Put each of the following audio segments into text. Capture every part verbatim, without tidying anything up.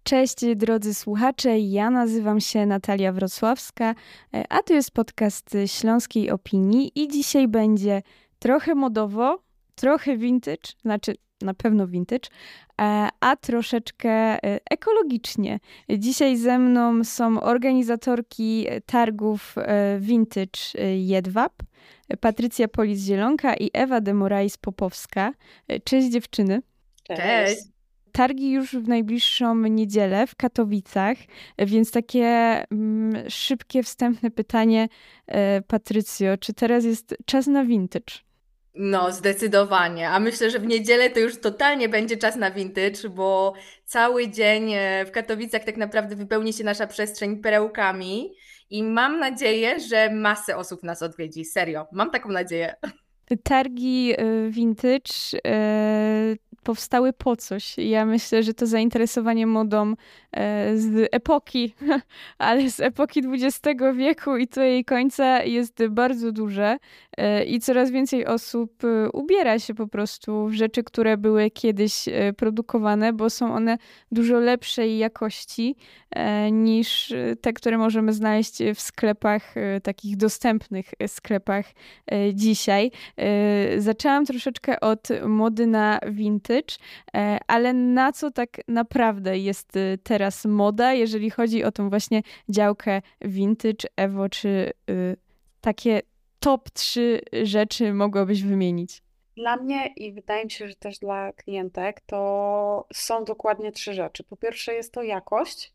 Cześć drodzy słuchacze, ja nazywam się Natalia Wrocławska, a to jest podcast Śląskiej Opinii i dzisiaj będzie trochę modowo, trochę vintage, znaczy na pewno vintage, a troszeczkę ekologicznie. Dzisiaj ze mną są organizatorki targów Vintage Jedwab, Patrycja Polis-Zielonka i Ewa de Morais-Popowska. Cześć dziewczyny. Cześć. Targi już w najbliższą niedzielę w Katowicach, więc takie mm, szybkie, wstępne pytanie, e, Patrycjo, czy teraz jest czas na vintage? No, zdecydowanie. A myślę, że w niedzielę to już totalnie będzie czas na vintage, bo cały dzień e, w Katowicach tak naprawdę wypełni się nasza przestrzeń perełkami i mam nadzieję, że masę osób nas odwiedzi. Serio, mam taką nadzieję. Targi e, vintage e, powstały po coś. Ja myślę, że to zainteresowanie modą e, z epoki, ale z epoki dwudziestego wieku i to jej końca jest bardzo duże e, i coraz więcej osób e, ubiera się po prostu w rzeczy, które były kiedyś e, produkowane, bo są one dużo lepszej jakości e, niż e, te, które możemy znaleźć w sklepach, e, takich dostępnych sklepach e, dzisiaj. E, Zaczęłam troszeczkę od mody na vintage, e, ale na co tak naprawdę jest e, teraz moda, jeżeli chodzi o tą właśnie działkę vintage? Ewo, czy y, takie top trzy rzeczy mogłabyś wymienić? Dla mnie i wydaje mi się, że też dla klientek, to są dokładnie trzy rzeczy. Po pierwsze jest to jakość,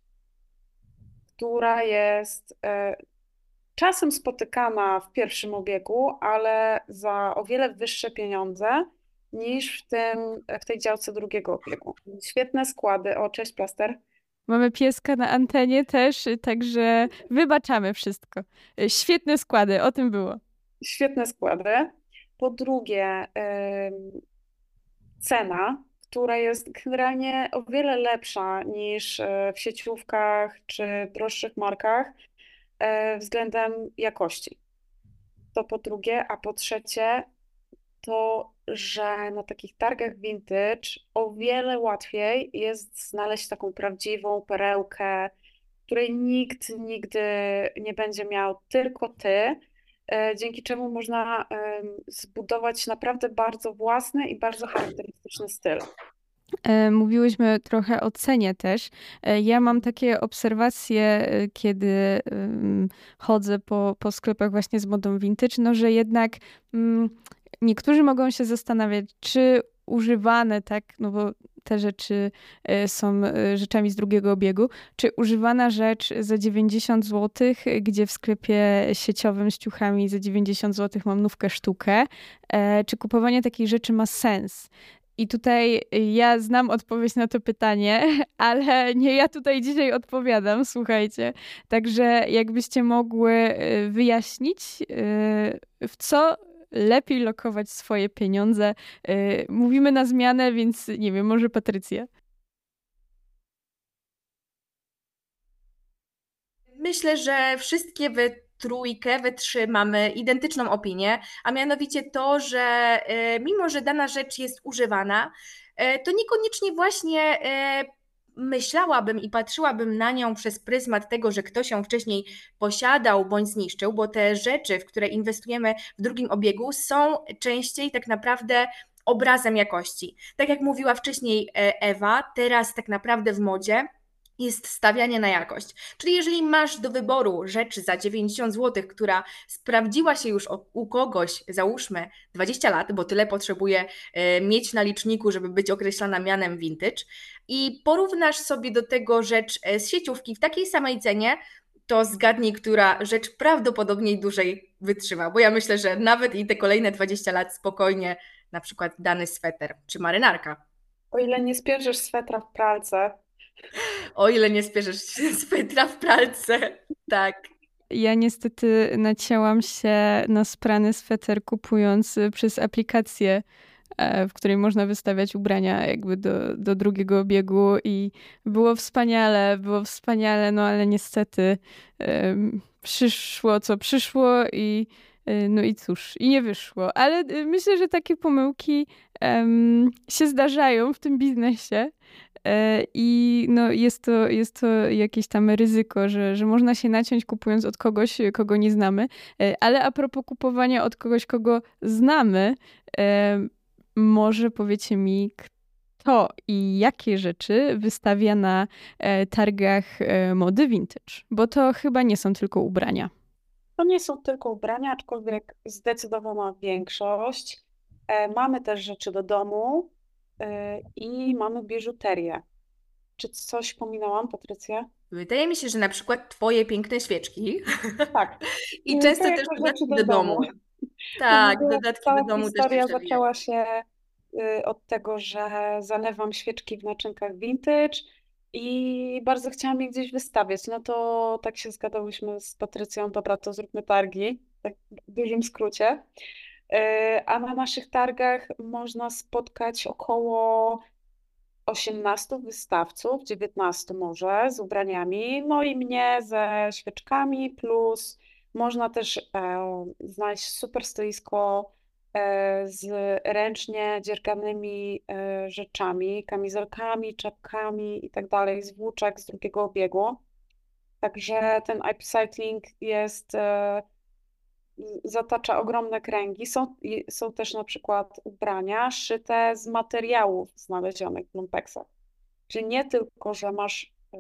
która jest e, czasem spotykana w pierwszym obiegu, ale za o wiele wyższe pieniądze niż w tym, w tej działce drugiego obiegu. Świetne składy. O, cześć Plaster. Mamy pieska na antenie też, y, także wybaczamy wszystko. Y, Świetne składy, o tym było. Świetne składy. Po drugie, ym, cena, która jest generalnie o wiele lepsza niż e, w sieciówkach czy droższych markach e, względem jakości. To po drugie, a po trzecie to, że na takich targach vintage o wiele łatwiej jest znaleźć taką prawdziwą perełkę, której nikt nigdy nie będzie miał, tylko ty, e, dzięki czemu można em, zbudować naprawdę bardzo własny i bardzo charakterystyczny styl. E, Mówiłyśmy trochę o cenie też. E, Ja mam takie obserwacje, e, kiedy ym, chodzę po, po sklepach właśnie z modą vintage, no że jednak mm, niektórzy mogą się zastanawiać, czy używane, tak, no bo te rzeczy e, są e, rzeczami z drugiego obiegu, czy używana rzecz za dziewięćdziesiąt złotych, gdzie w sklepie sieciowym z ciuchami za dziewięćdziesiąt złotych mam nówkę sztukę, e, czy kupowanie takiej rzeczy ma sens? I tutaj ja znam odpowiedź na to pytanie, ale nie ja tutaj dzisiaj odpowiadam, słuchajcie. Także jakbyście mogły y, wyjaśnić, y, w co lepiej lokować swoje pieniądze. Y, Mówimy na zmianę, więc nie wiem, może Patrycja. Myślę, że wszystkie we trójkę, we trzy mamy identyczną opinię, a mianowicie to, że e, mimo, że dana rzecz jest używana, e, to niekoniecznie właśnie e, myślałabym i patrzyłabym na nią przez pryzmat tego, że ktoś ją wcześniej posiadał bądź zniszczył, bo te rzeczy, w które inwestujemy w drugim obiegu, są częściej tak naprawdę obrazem jakości. Tak jak mówiła wcześniej e, Ewa, teraz tak naprawdę w modzie jest stawianie na jakość. Czyli jeżeli masz do wyboru rzecz za dziewięćdziesiąt złotych, która sprawdziła się już o- u kogoś, załóżmy dwadzieścia lat, bo tyle potrzebuje e, mieć na liczniku, żeby być określana mianem vintage, i porównasz sobie do tego rzecz e, z sieciówki w takiej samej cenie, to zgadnij, która rzecz prawdopodobnie dłużej wytrzyma, bo ja myślę, że nawet i te kolejne dwadzieścia lat spokojnie, na przykład dany sweter czy marynarka. O ile nie spierzesz swetra w pralce, O ile nie spierzesz swetra w pralce, tak. Ja niestety nacięłam się na sprany sweter kupując y, przez aplikację, e, w której można wystawiać ubrania jakby do, do drugiego obiegu i było wspaniale, było wspaniale, no ale niestety em, przyszło co przyszło i y, no i cóż, i nie wyszło. Ale y, myślę, że takie pomyłki em, się zdarzają w tym biznesie. e, i no jest to, jest to jakieś tam ryzyko, że, że można się naciąć kupując od kogoś, kogo nie znamy. E, Ale a propos kupowania od kogoś, kogo znamy, e, może powiecie mi, kto i jakie rzeczy wystawia na e, targach e, mody vintage? Bo to chyba nie są tylko ubrania. To nie są tylko ubrania, aczkolwiek zdecydowana większość. E, Mamy też rzeczy do domu e, i mamy biżuterię. Czy coś pominęłam, Patrycja? Wydaje mi się, że na przykład twoje piękne świeczki Tak. i Y, To często też jako rzeczy dodatki do do domu. domu. U mnie Tak, była dodatki do cała domu też historia się przewijają. zaczęła się y, od tego, że zalewam świeczki w naczynkach vintage i bardzo chciałam je gdzieś wystawiać. No to tak się zgadałyśmy z Patrycją, dobra, to zróbmy targi, tak w dużym skrócie. Y, A na naszych targach można spotkać około osiemnastu wystawców, dziewiętnastu może, z ubraniami, no i mnie ze świeczkami, plus można też e, znaleźć super stoisko e, z ręcznie dzierganymi e, rzeczami, kamizelkami, czapkami i tak dalej, z włóczek z drugiego obiegu. Także ten upcycling jest e, zatacza ogromne kręgi. Są, i- są też na przykład ubrania szyte z materiałów znalezionych w lumpeksach. Czyli nie tylko, że masz y,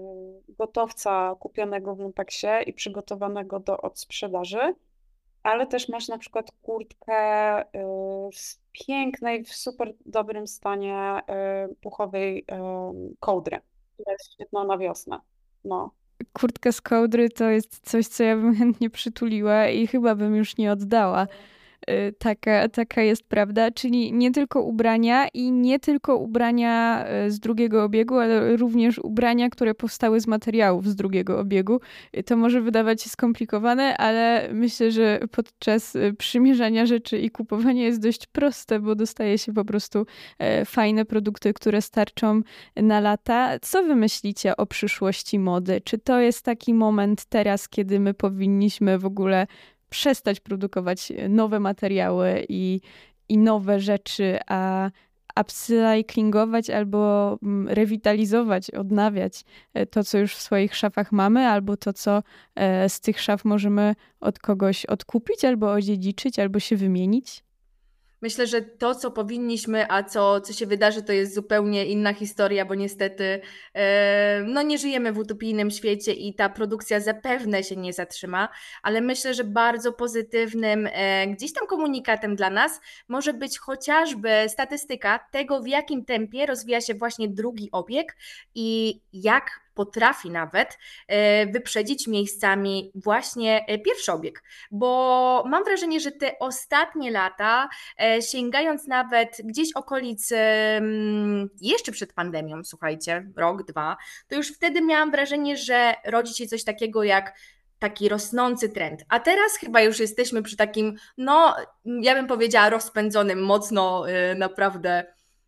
gotowca kupionego w lumpeksie i przygotowanego do odsprzedaży, ale też masz na przykład kurtkę y, w pięknej, w super dobrym stanie y, puchowej y, kołdry, która jest świetna na wiosnę. No. Kurtka z kołdry to jest coś, co ja bym chętnie przytuliła i chyba bym już nie oddała. Y, Taka, taka jest prawda, czyli nie tylko ubrania i nie tylko ubrania y, z drugiego obiegu, ale również ubrania, które powstały z materiałów z drugiego obiegu. Y, To może wydawać się skomplikowane, ale myślę, że podczas y, przymierzania rzeczy i kupowania jest dość proste, bo dostaje się po prostu e, fajne produkty, które starczą na lata. Co wy myślicie o przyszłości mody? Czy to jest taki moment teraz, kiedy my powinniśmy w ogóle przestać produkować nowe materiały i, i nowe rzeczy, a upcyclingować albo mm, rewitalizować, odnawiać e, to, co już w swoich szafach mamy, albo to, co e, z tych szaf możemy od kogoś odkupić, albo odziedziczyć, albo się wymienić? Myślę, że to, co powinniśmy, a co, co się wydarzy, to jest zupełnie inna historia, bo niestety e, no nie żyjemy w utopijnym świecie i ta produkcja zapewne się nie zatrzyma, ale myślę, że bardzo pozytywnym e, gdzieś tam komunikatem dla nas może być chociażby statystyka tego, w jakim tempie rozwija się właśnie drugi obieg i jak potrafi nawet e, wyprzedzić miejscami właśnie e, pierwszy obieg, bo mam wrażenie, że te ostatnie lata e, sięgając nawet gdzieś okolic em, jeszcze przed pandemią, słuchajcie, rok, dwa, to już wtedy miałam wrażenie, że rodzi się coś takiego jak taki rosnący trend. A teraz chyba już jesteśmy przy takim, no, ja bym powiedziała rozpędzonym mocno, y, naprawdę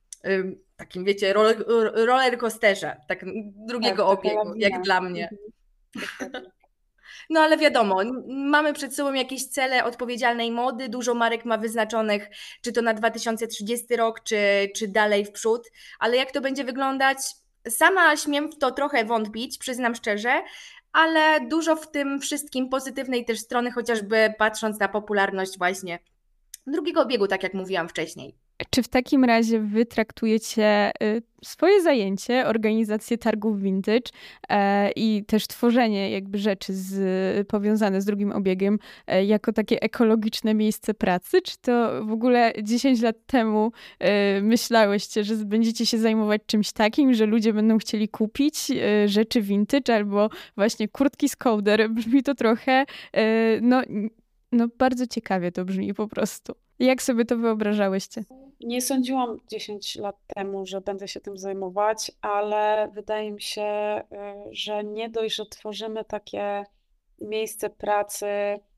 y, takim, wiecie, roller, roller coasterze, tak Tak, drugiego taka obiegu, jak lawina. dla mnie. Mhm, dokładnie. No ale wiadomo, n- mamy przed sobą jakieś cele odpowiedzialnej mody, dużo marek ma wyznaczonych, czy to na dwa tysiące trzydziesty rok, czy, czy dalej w przód, ale jak to będzie wyglądać, sama śmiem w to trochę wątpić, przyznam szczerze, ale dużo w tym wszystkim pozytywnej też strony, chociażby patrząc na popularność właśnie drugiego biegu, tak jak mówiłam wcześniej. Czy w takim razie wy traktujecie y, swoje zajęcie, organizację targów vintage e, i też tworzenie jakby rzeczy z, powiązane z drugim obiegiem e, jako takie ekologiczne miejsce pracy? Czy to w ogóle dziesięć lat temu e, myślałyście, że będziecie się zajmować czymś takim, że ludzie będą chcieli kupić e, rzeczy vintage albo właśnie kurtki z kołder? Brzmi to trochę, e, no, no bardzo ciekawie to brzmi po prostu. Jak sobie to wyobrażałyście? Nie sądziłam dziesięć lat temu, że będę się tym zajmować, ale wydaje mi się, y, że nie dość, że tworzymy takie miejsce pracy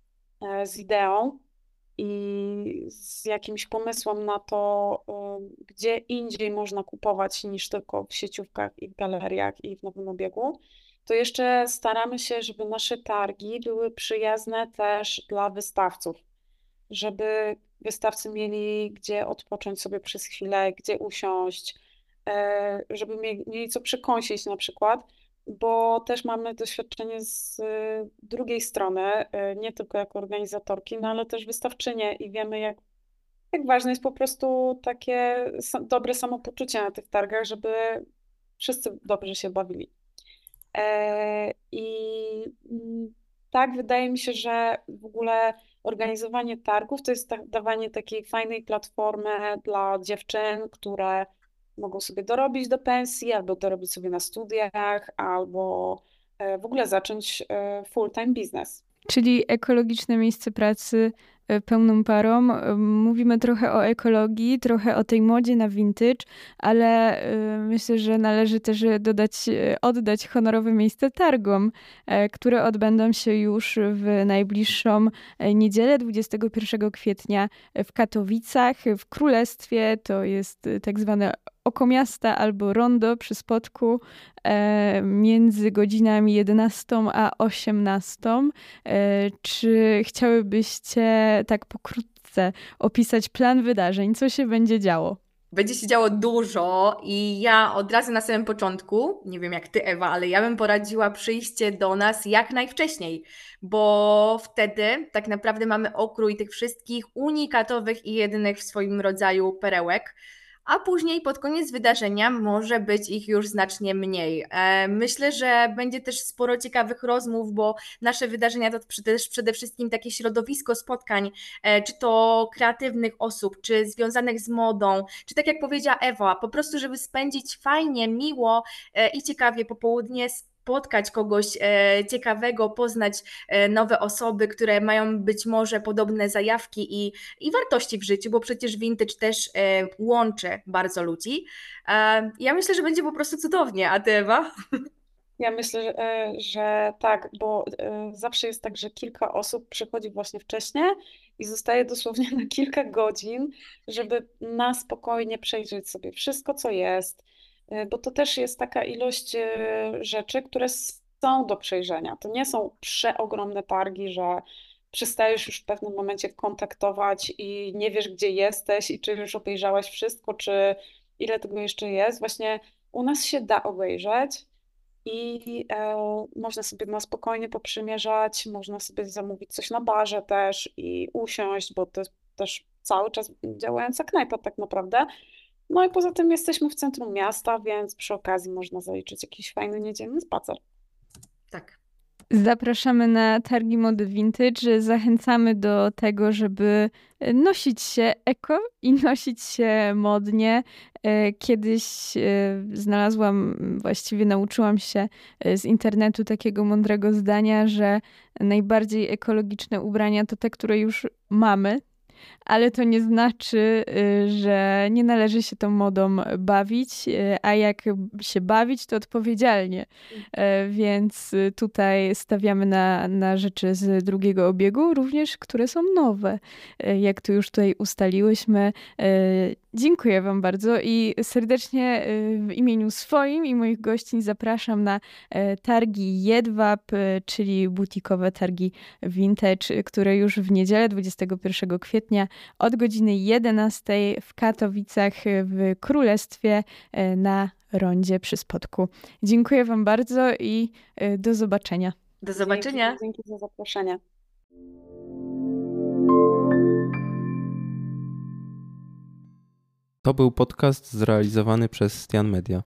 e, z ideą i z jakimś pomysłem na to, y, gdzie indziej można kupować niż tylko w sieciówkach i w galeriach i w Nowym Obiegu, to jeszcze staramy się, żeby nasze targi były przyjazne też dla wystawców, żeby wystawcy mieli gdzie odpocząć sobie przez chwilę, gdzie usiąść, żeby mieli co przekąsić na przykład, bo też mamy doświadczenie z drugiej strony, nie tylko jako organizatorki, no ale też wystawczynie i wiemy, jak, jak ważne jest po prostu takie dobre samopoczucie na tych targach, żeby wszyscy dobrze się bawili. I tak, wydaje mi się, że w ogóle organizowanie targów to jest dawanie takiej fajnej platformy dla dziewczyn, które mogą sobie dorobić do pensji, albo dorobić sobie na studiach, albo w ogóle zacząć full-time biznes. Czyli ekologiczne miejsce pracy pełną parą. Mówimy trochę o ekologii, trochę o tej modzie na vintage, ale myślę, że należy też dodać, oddać honorowe miejsce targom, które odbędą się już w najbliższą niedzielę, dwudziestego pierwszego kwietnia w Katowicach, w Królestwie. To jest tak zwane oko miasta albo rondo przy Spodku e, między godzinami jedenastą a osiemnastą. E, czy chciałybyście tak pokrótce opisać plan wydarzeń? Co się będzie działo? Będzie się działo dużo i ja od razu na samym początku, nie wiem jak Ty, Ewa, ale ja bym poradziła przyjście do nas jak najwcześniej, bo wtedy tak naprawdę mamy okrój tych wszystkich unikatowych i jedynych w swoim rodzaju perełek, a później pod koniec wydarzenia może być ich już znacznie mniej. Myślę, że będzie też sporo ciekawych rozmów, bo nasze wydarzenia to też przede wszystkim takie środowisko spotkań, czy to kreatywnych osób, czy związanych z modą, czy tak jak powiedziała Ewa, po prostu żeby spędzić fajnie, miło i ciekawie popołudnie, spotkać kogoś ciekawego, poznać nowe osoby, które mają być może podobne zajawki i, i wartości w życiu, bo przecież vintage też łączy bardzo ludzi. Ja myślę, że będzie po prostu cudownie, a Ty, Ewa? Ja myślę, że, że tak, bo zawsze jest tak, że kilka osób przychodzi właśnie wcześniej i zostaje dosłownie na kilka godzin, żeby na spokojnie przejrzeć sobie wszystko, co jest, bo to też jest taka ilość rzeczy, które są do przejrzenia. To nie są przeogromne targi, że przestajesz już w pewnym momencie kontaktować i nie wiesz, gdzie jesteś i czy już obejrzałaś wszystko, czy ile tego jeszcze jest. Właśnie u nas się da obejrzeć i e, można sobie na spokojnie poprzymierzać, można sobie zamówić coś na barze też i usiąść, bo to jest też cały czas działająca knajpa tak naprawdę. No i poza tym jesteśmy w centrum miasta, więc przy okazji można zaliczyć jakiś fajny niedzielny spacer. Tak. Zapraszamy na targi mody vintage. Zachęcamy do tego, żeby nosić się eko i nosić się modnie. Kiedyś znalazłam, właściwie nauczyłam się z internetu takiego mądrego zdania, że najbardziej ekologiczne ubrania to te, które już mamy. Ale to nie znaczy, że nie należy się tą modą bawić, a jak się bawić, to odpowiedzialnie. Więc tutaj stawiamy na, na rzeczy z drugiego obiegu, również które są nowe. Jak tu już tutaj ustaliłyśmy. Dziękuję Wam bardzo i serdecznie w imieniu swoim i moich gościń zapraszam na targi Jedwab, czyli butikowe targi vintage, które już w niedzielę dwudziestego pierwszego kwietnia od godziny jedenastej w Katowicach w Królestwie na rondzie przy Spodku. Dziękuję Wam bardzo i do zobaczenia. Do zobaczenia. Dzięki, dzięki za zaproszenie. To był podcast zrealizowany przez Stian Media.